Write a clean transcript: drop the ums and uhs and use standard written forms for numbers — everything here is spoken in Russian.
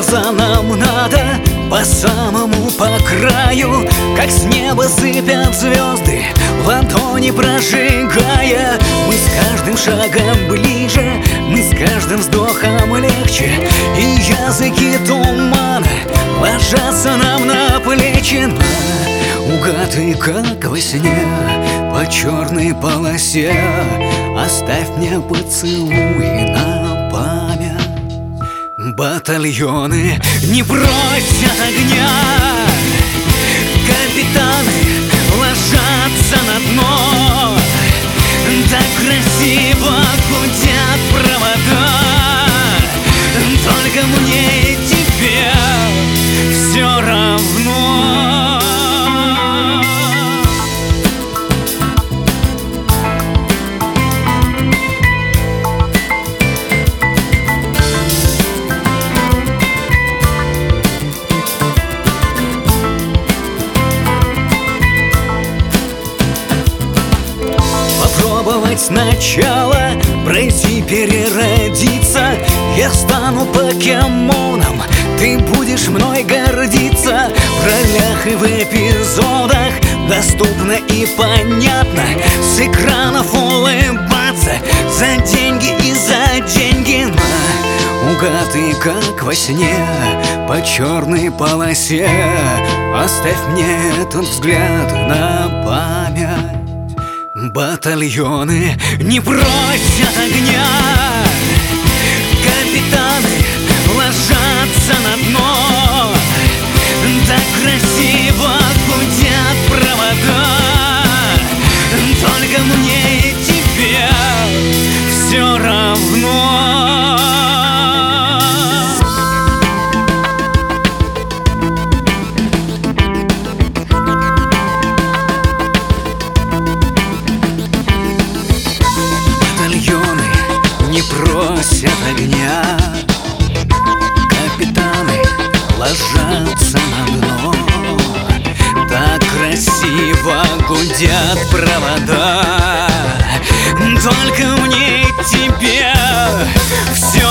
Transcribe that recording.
Мороза нам надо по самому по краю, как с неба сыпят звезды, ладони прожигая. Мы с каждым шагом ближе, мы с каждым вздохом легче, и языки тумана ложатся нам на плечи. Наугад и как во сне по черной полосе оставь мне поцелуй на память. Батальоны не просят огня, капитаны ложатся на дно. Так красиво гудят провода, только мне и тебе все равно. Попробовать сначала, пройти, переродиться. Я стану покемоном, ты будешь мной гордиться. В ролях и в эпизодах доступно и понятно, с экранов улыбаться за деньги и за деньги. Наугад и как во сне по черной полосе оставь мне этот взгляд на память. Батальоны не просят огня, капитаны ложатся на дно. Так красиво гудят провода, только мне и тебе все равно. Не просят огня, капитаны ложатся на дно. Так красиво гудят провода, только мне и тебе все